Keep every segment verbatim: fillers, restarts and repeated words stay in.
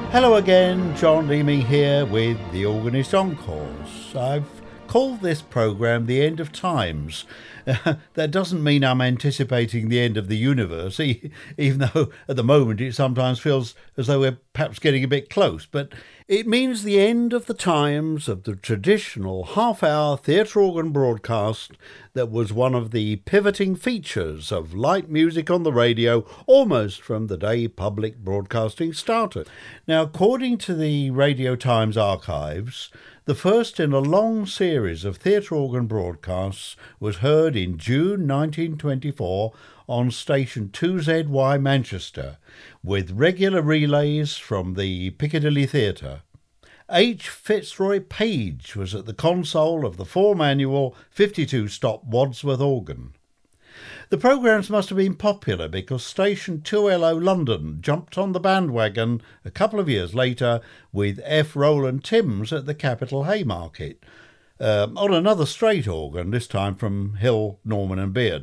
Hello again, John Leeming here with the Organist Encores. I've called this programme The End of Times. Uh, that doesn't mean I'm anticipating the end of the universe, e- even though at the moment it sometimes feels as though we're perhaps getting a bit close, but it means the end of the times of the traditional half-hour theatre organ broadcast that was one of the pivoting features of light music on the radio almost from the day public broadcasting started. Now, according to the Radio Times archives, the first in a long series of theatre organ broadcasts was heard in June nineteen twenty-four on station two Z Y Manchester, with regular relays from the Piccadilly Theatre. H. Fitzroy Page was at the console of the four-manual fifty-two stop Wadsworth organ. The programmes must have been popular because station two L O London jumped on the bandwagon a couple of years later with F. Rowland Timms at the Capitol Haymarket, um, on another straight organ, this time from Hill, Norman and Beard.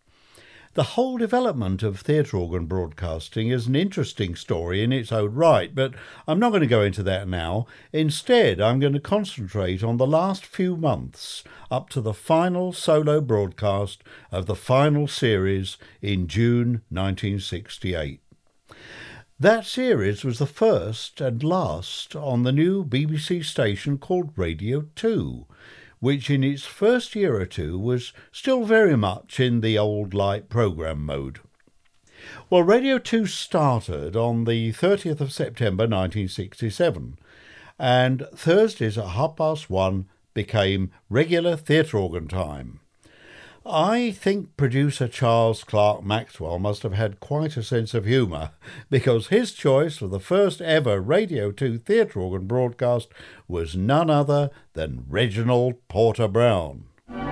The whole development of theatre organ broadcasting is an interesting story in its own right, but I'm not going to go into that now. Instead, I'm going to concentrate on the last few months up to the final solo broadcast of the final series in June nineteen sixty-eight. That series was the first and last on the new B B C station called Radio two, which in its first year or two was still very much in the old light programme mode. Well, Radio two started on the thirtieth of September nineteen sixty-seven, and Thursdays at half past one became regular theatre organ time. I think producer Charles Clark Maxwell must have had quite a sense of humour, because his choice for the first ever Radio two theatre organ broadcast was none other than Reginald Porter Brown.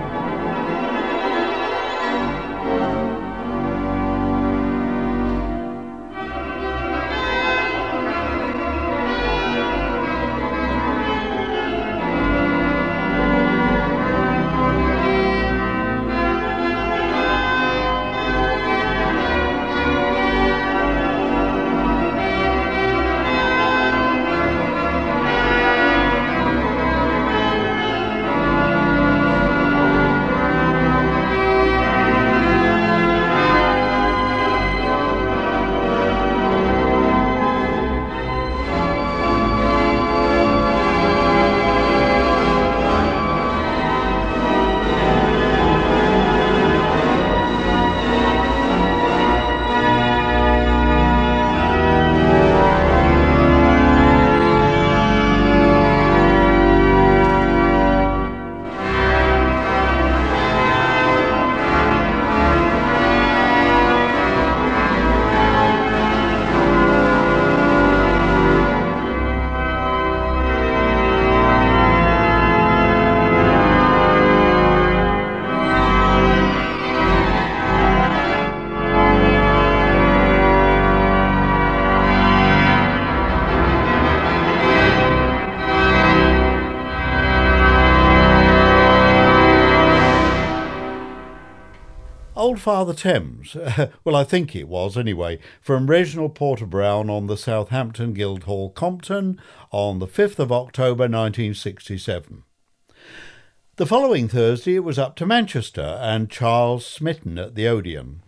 Old Father Thames, well I think it was anyway, from Reginald Porter Brown on the Southampton Guildhall Compton on the fifth of October nineteen sixty-seven. The following Thursday it was up to Manchester and Charles Smitten at the Odeon.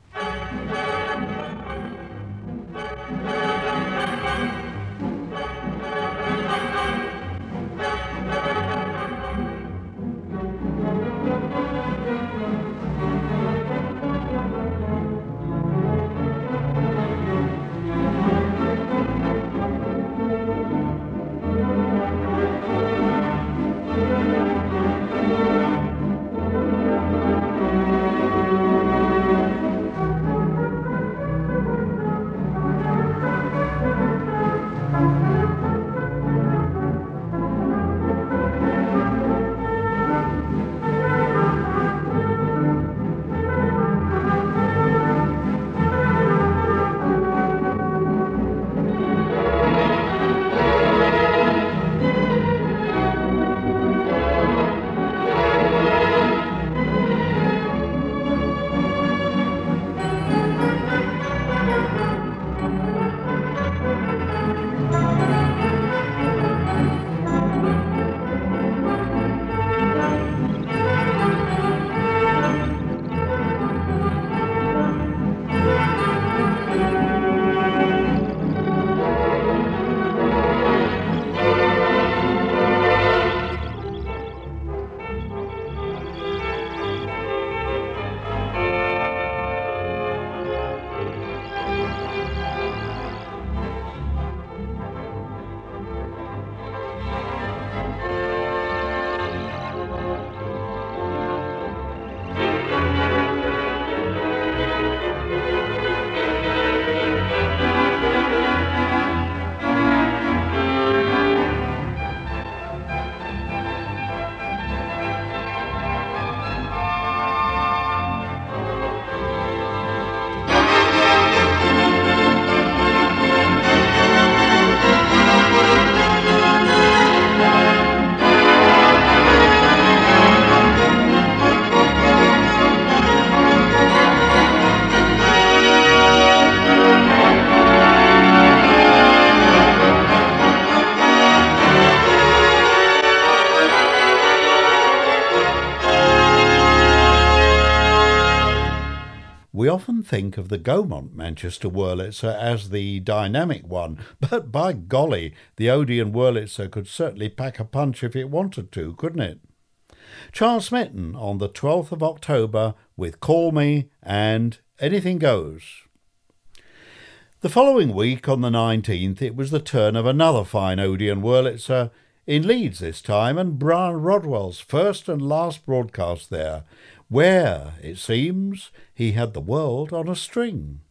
We often think of the Gaumont Manchester Wurlitzer as the dynamic one, but by golly, the Odeon Wurlitzer could certainly pack a punch if it wanted to, couldn't it? Charles Smitten on the twelfth of October with Call Me and Anything Goes. The following week, on the nineteenth, it was the turn of another fine Odeon Wurlitzer, in Leeds this time, and Brian Rodwell's first and last broadcast there, where, it seems, he had the world on a string.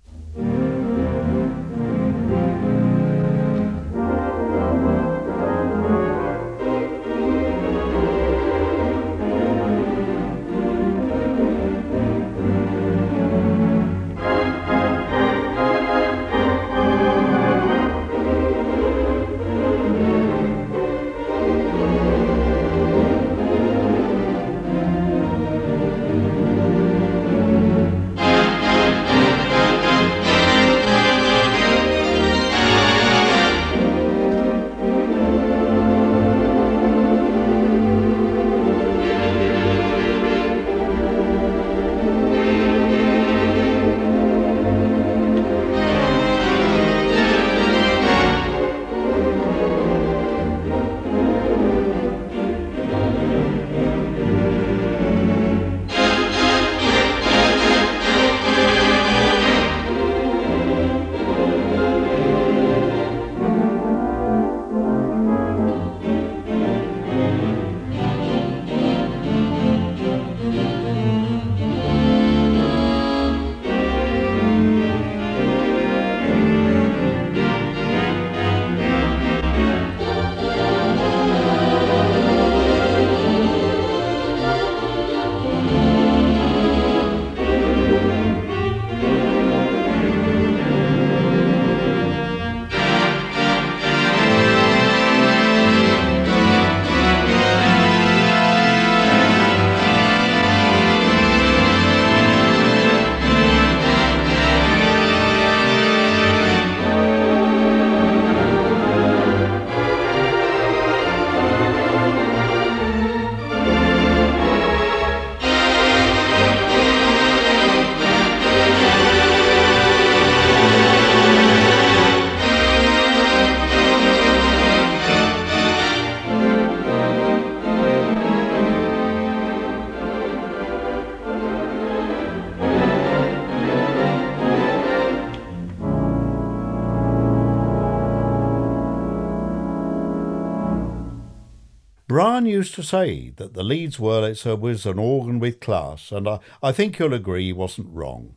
Brian used to say that the Leeds Wurlitzer was an organ with class, and I, I think you'll agree he wasn't wrong.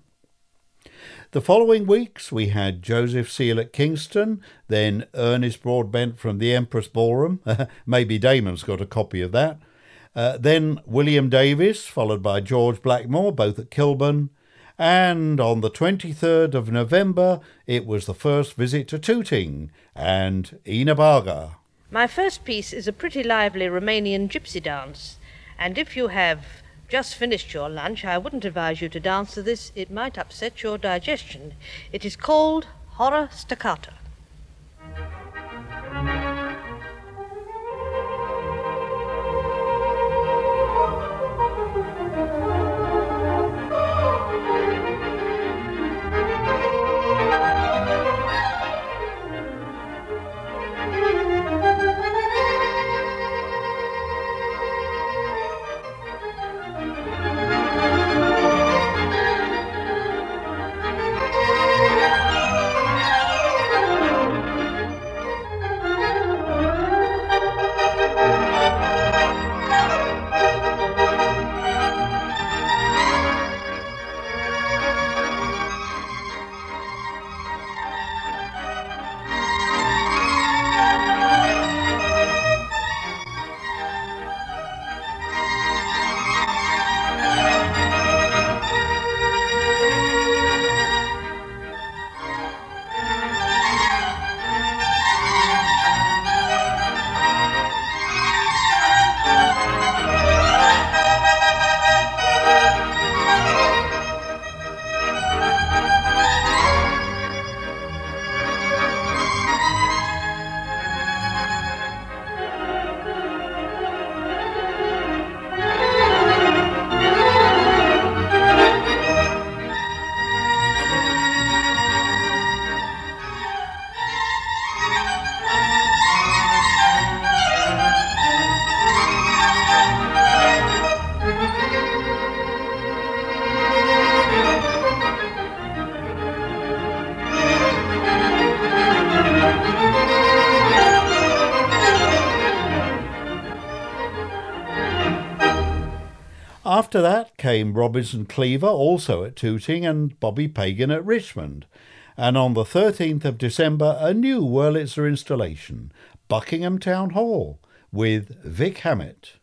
The following weeks we had Joseph Seal at Kingston, then Ernest Broadbent from the Empress Ballroom, maybe Damon's got a copy of that, uh, then William Davis, followed by George Blackmore, both at Kilburn, and on the twenty-third of November it was the first visit to Tooting and Ina Baga. My first piece is a pretty lively Romanian gypsy dance, and if you have just finished your lunch, I wouldn't advise you to dance to this. It might upset your digestion. It is called Horror Staccato. After that came Robinson Cleaver, also at Tooting, and Bobby Pagan at Richmond. And on the thirteenth of December, a new Wurlitzer installation, Buckingham Town Hall, with Vic Hammett.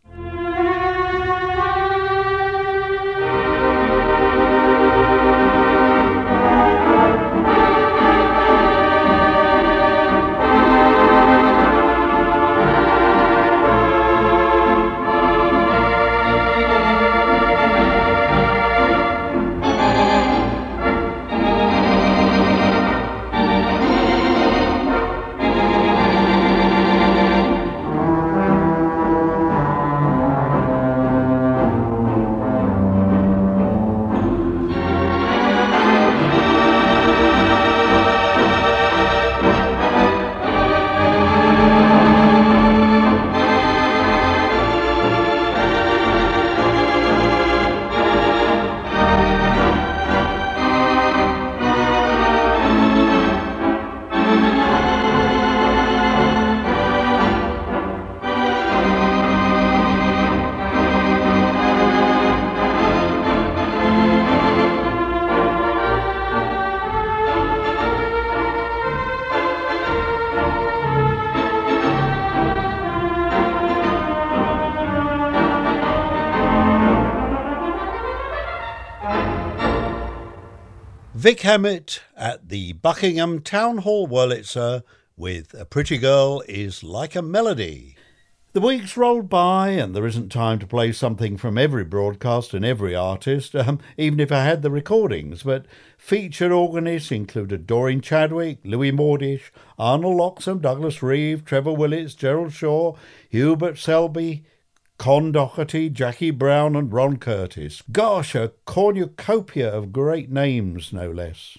Vic Hammett at the Buckingham Town Hall Wurlitzer with A Pretty Girl is Like a Melody. The weeks rolled by and there isn't time to play something from every broadcast and every artist, um, even if I had the recordings, but featured organists included Doreen Chadwick, Louis Mordish, Arnold Loxam, Douglas Reeve, Trevor Willits, Gerald Shaw, Hubert Selby, Con Doherty, Jackie Brown and Ron Curtis. Gosh, a cornucopia of great names, no less.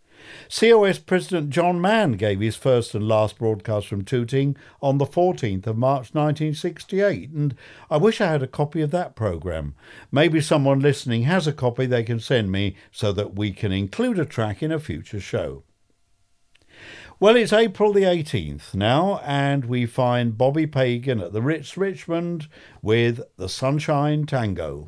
C O S President John Mann gave his first and last broadcast from Tooting on the fourteenth of March nineteen sixty-eight, and I wish I had a copy of that programme. Maybe someone listening has a copy they can send me so that we can include a track in a future show. Well, it's April the eighteenth now, and we find Bobby Pagan at the Ritz Richmond with the Sunshine Tango.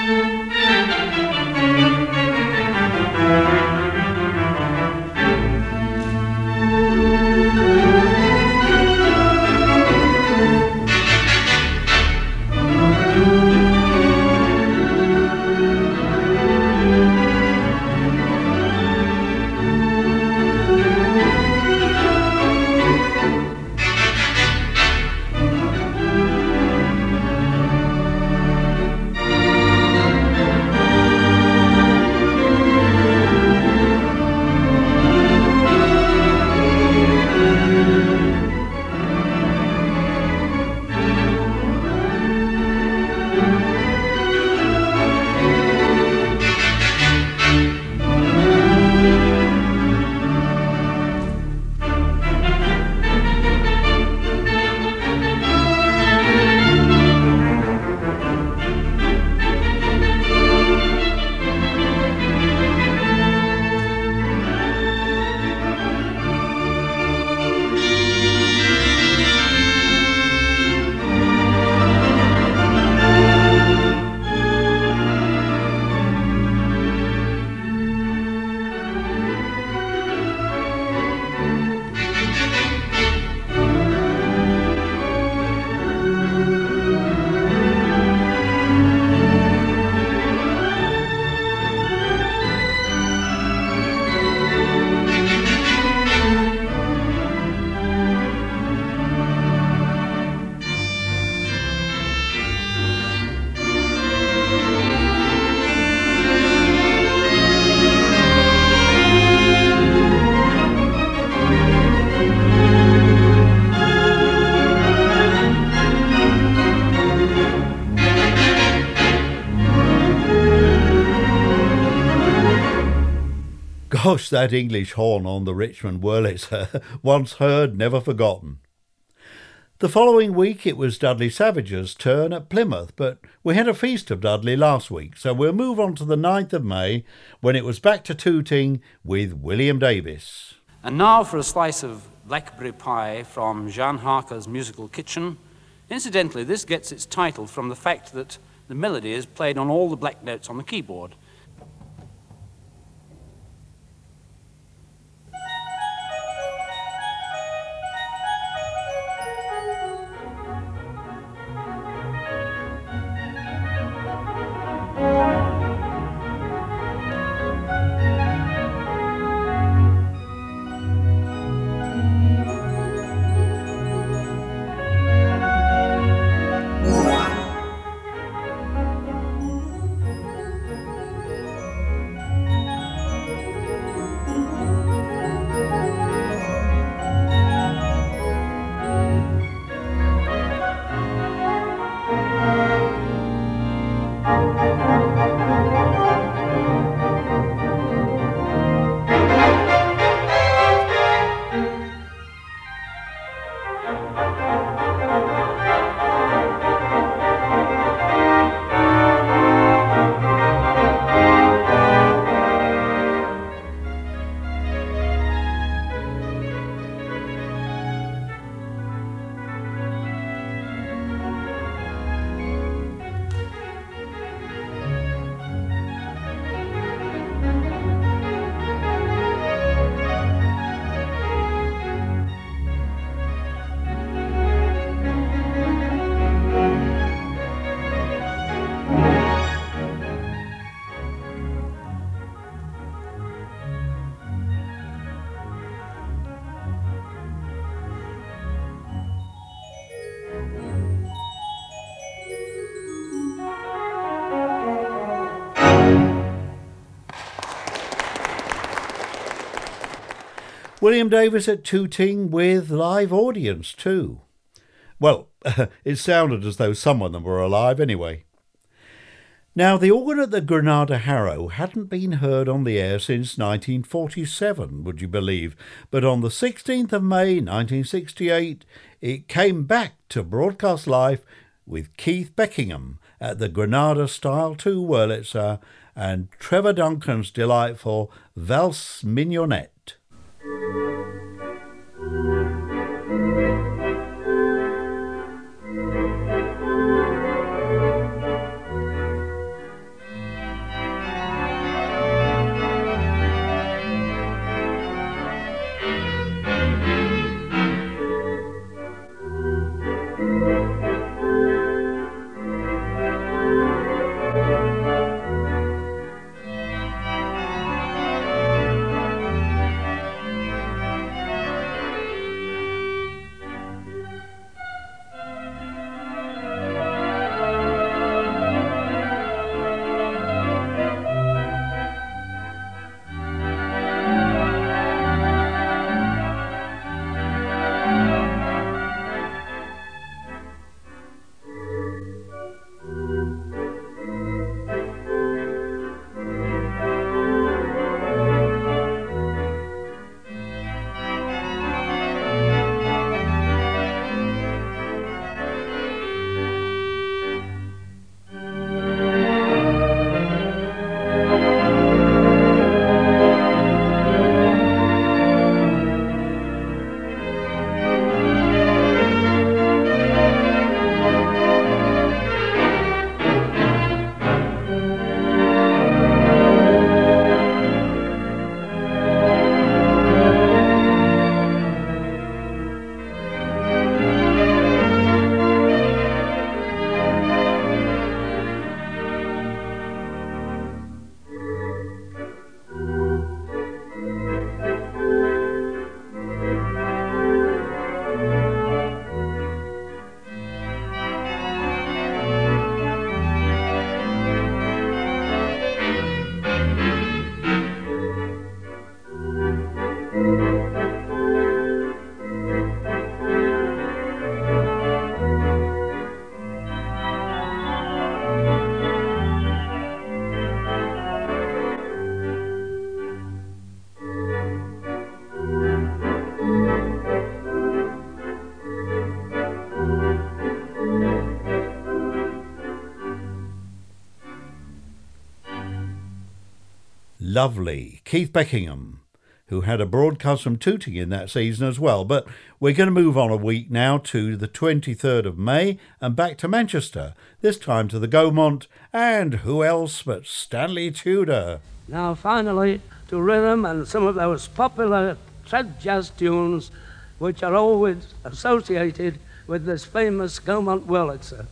Gosh, that English horn on the Richmond Wurlitzer, once heard, never forgotten. The following week it was Dudley Savage's turn at Plymouth, but we had a feast of Dudley last week, so we'll move on to the ninth of May, when it was back to Tooting with William Davis. And now for a slice of blackberry pie from Jean Harker's Musical Kitchen. Incidentally, this gets its title from the fact that the melody is played on all the black notes on the keyboard. William Davis at Tooting with live audience too. Well, it sounded as though some of them were alive anyway. Now, the organ at the Granada Harrow hadn't been heard on the air since nineteen forty-seven, would you believe? But on the sixteenth of May nineteen sixty-eight, it came back to broadcast live with Keith Beckingham at the Granada Style two Wurlitzer and Trevor Duncan's delightful Valse Mignonette. Lovely. Keith Beckingham, who had a broadcast from Tooting in that season as well. But we're going to move on a week now to the twenty-third of May and back to Manchester, this time to the Gaumont, and who else but Stanley Tudor. Now finally to rhythm and some of those popular trad jazz tunes which are always associated with this famous Gaumont Wurlitzer.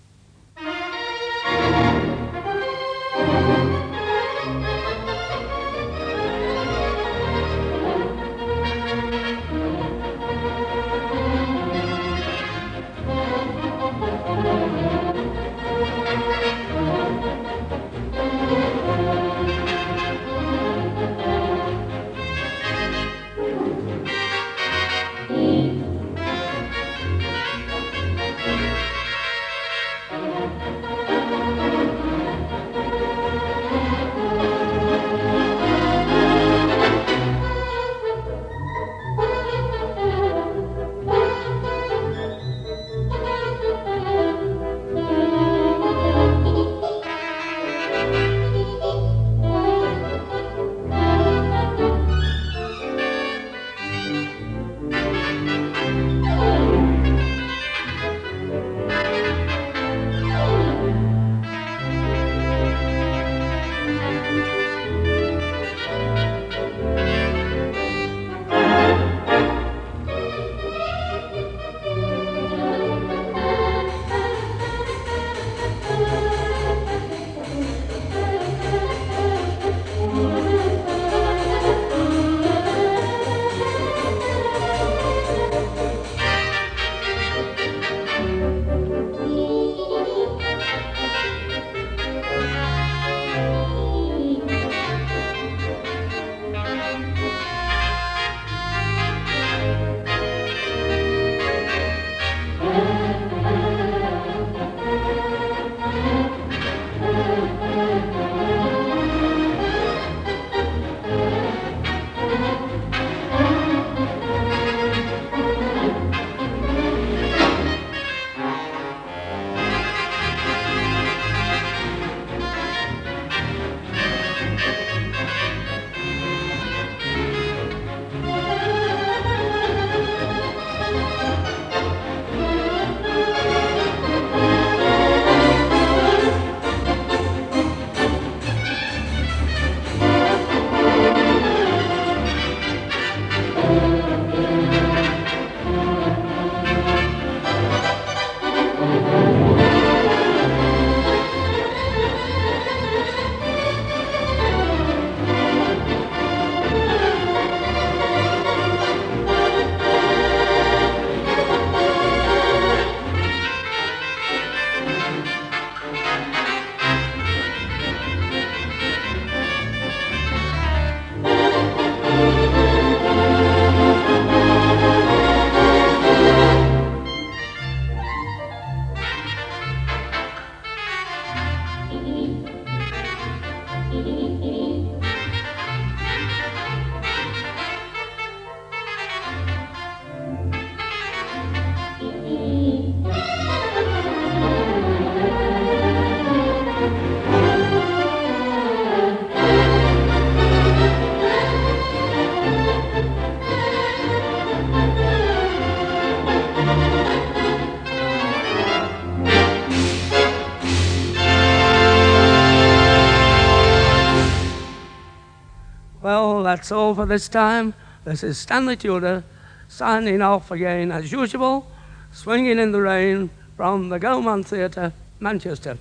Well, that's all for this time. This is Stanley Tudor signing off again as usual, swinging in the rain from the Gaumont Theatre, Manchester.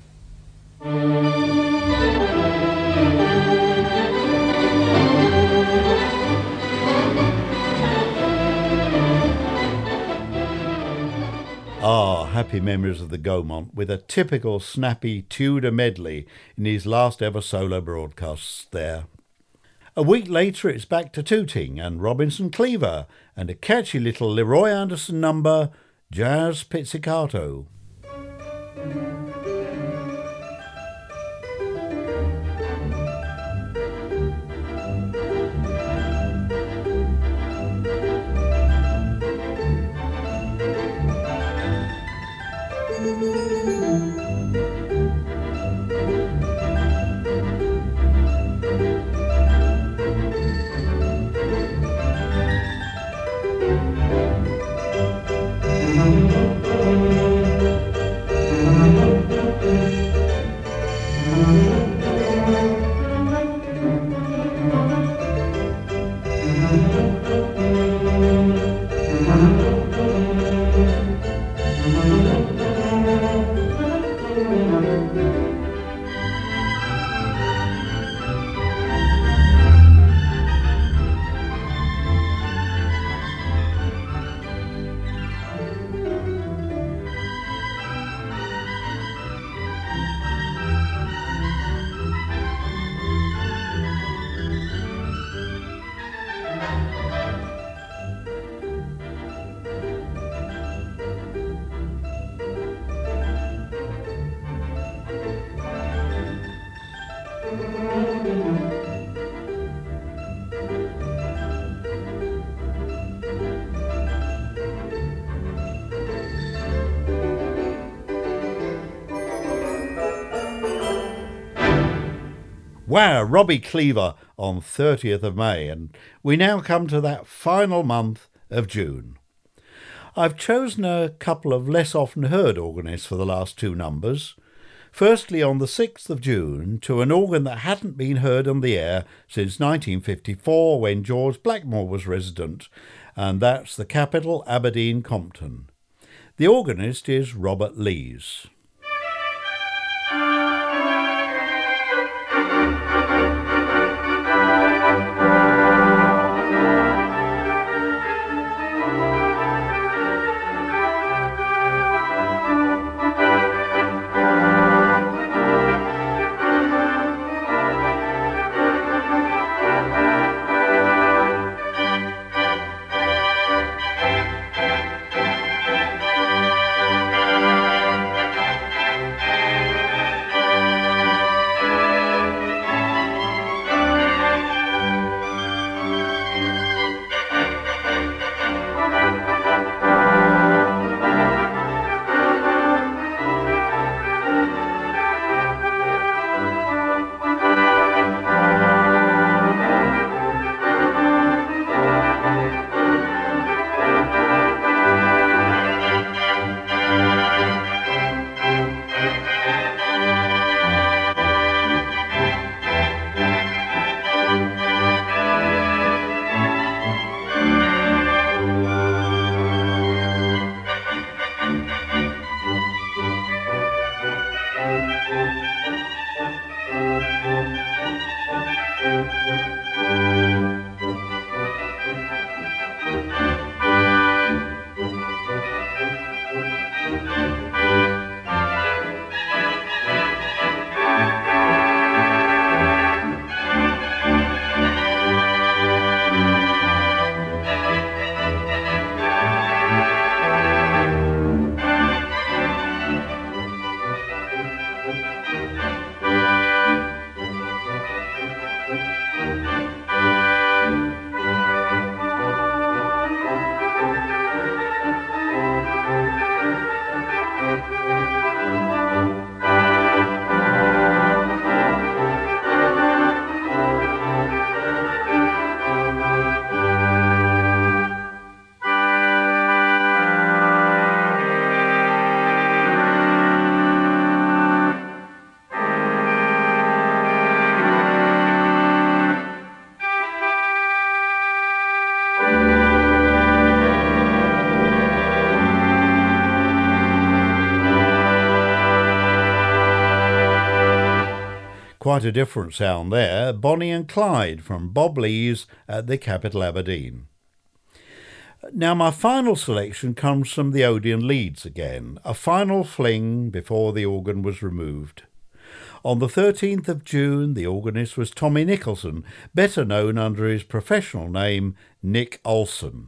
Ah, happy memories of the Gaumont, with a typical snappy Tudor medley in his last ever solo broadcasts there. A week later it's back to Tooting and Robinson Cleaver and a catchy little Leroy Anderson number, Jazz Pizzicato. Wow, Robbie Cleaver on thirtieth of May, and we now come to that final month of June. I've chosen a couple of less often heard organists for the last two numbers. Firstly, on the sixth of June, to an organ that hadn't been heard on the air since nineteen fifty-four, when George Blackmore was resident, and that's the Capitol Aberdeen Compton. The organist is Robert Lees. Quite a different sound there. Bonnie and Clyde from Bob Lees at the Capitol Aberdeen. Now my final selection comes from the Odeon Leeds again, a final fling before the organ was removed. On the thirteenth of June, the organist was Tommy Nicholson, better known under his professional name Nick Olson.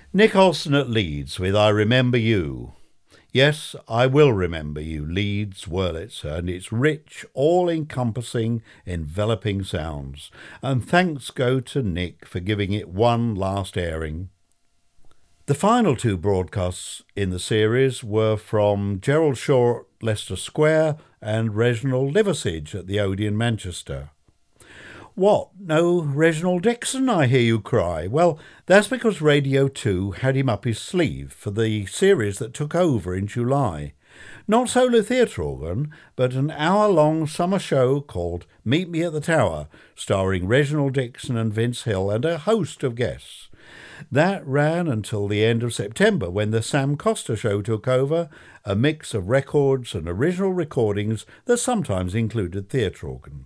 Nick Olson at Leeds with I Remember You. Yes, I will remember you, Leeds Wurlitzer, and its rich, all-encompassing, enveloping sounds. And thanks go to Nick for giving it one last airing. The final two broadcasts in the series were from Gerald Shaw at Leicester Square and Reginald Liversidge at the Odeon, Manchester. What, no Reginald Dixon, I hear you cry? Well, that's because Radio two had him up his sleeve for the series that took over in July. Not solo theatre organ, but an hour-long summer show called Meet Me at the Tower, starring Reginald Dixon and Vince Hill and a host of guests. That ran until the end of September, when the Sam Costa Show took over, a mix of records and original recordings that sometimes included theatre organ.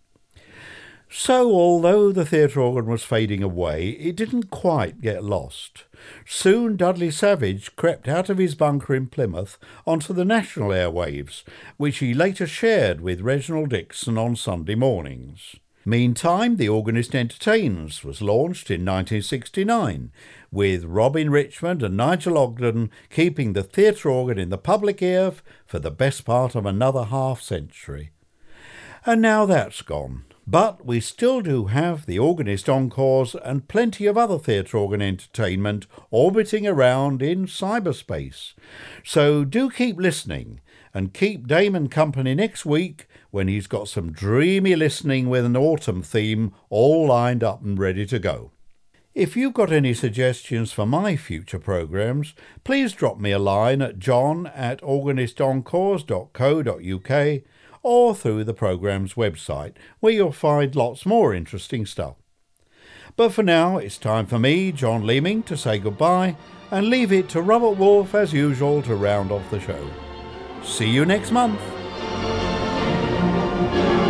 So, although the theatre organ was fading away, it didn't quite get lost. Soon Dudley Savage crept out of his bunker in Plymouth onto the national airwaves, which he later shared with Reginald Dixon on Sunday mornings. Meantime, The Organist Entertains was launched in nineteen sixty-nine, with Robin Richmond and Nigel Ogden keeping the theatre organ in the public ear for the best part of another half-century. And now that's gone. But we still do have the Organist Encores and plenty of other theatre organ entertainment orbiting around in cyberspace. So do keep listening, and keep Damon company next week when he's got some dreamy listening with an autumn theme all lined up and ready to go. If you've got any suggestions for my future programmes, please drop me a line at john at organist encores dot co dot uk or through the programme's website, where you'll find lots more interesting stuff. But for now, it's time for me, John Leeming, to say goodbye and leave it to Robert Wolfe, as usual, to round off the show. See you next month.